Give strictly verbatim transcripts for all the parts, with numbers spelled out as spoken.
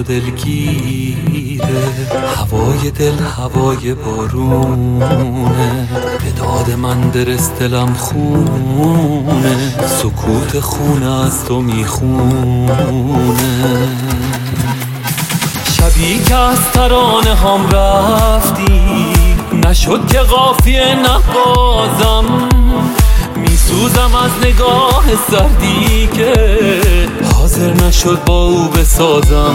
دلگیره، هوای دل هوای بارونه، به داد من درست دلم خونه، سکوت خونه از تو میخونه. شبی که از ترانه هم رفتی، نشد که قافیه نبازم، میسوزم از نگاه سردی که حاضر نشد با او بسازم.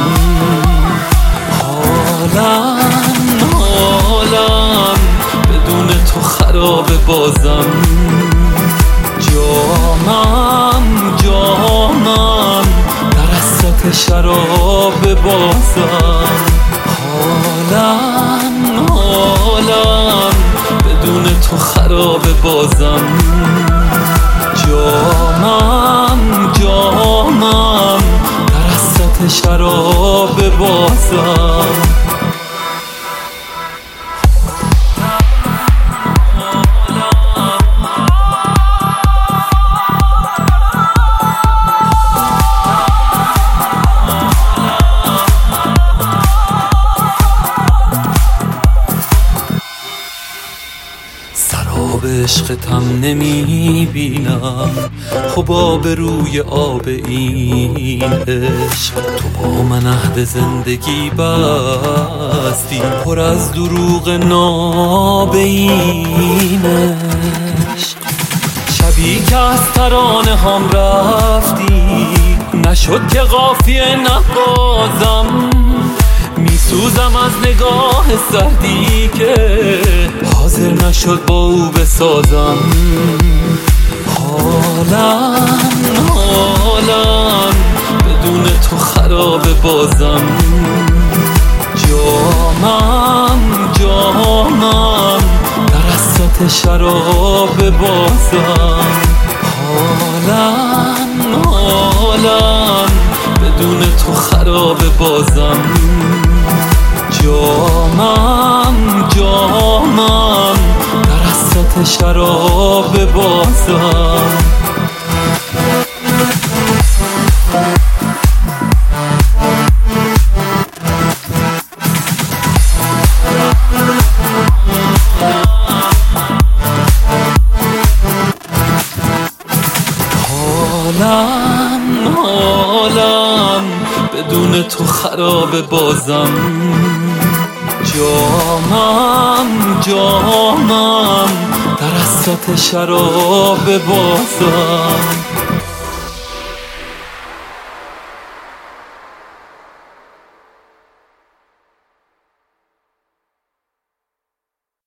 حالم حالم بدون تو خراب بازم، جامم جامم در حسرت شراب بازم. حالم حالم بدون تو خراب بازم، جامم جامم در حسرت شراب بازم. سراب عشقتم نمی بینم، حباب روی آب این عشق. تو با من عهد زندگی بستی، پر از دروغ ناب این عشق. شبی که از ترانه هم رفتی، نشد که قافیه نبازم، میسوزم از نگاه سردی که حاضر نشد با او بسازم. حالم حالم بدون تو خراب بازم، جامم جامم در حسرت شراب بازم. حالم حالم بدون تو خراب بازم، جامم جامم در حسرت شراب بازم. حالم حالم بدون تو خراب بازم، جامم جامم در حسرت شراب بازم.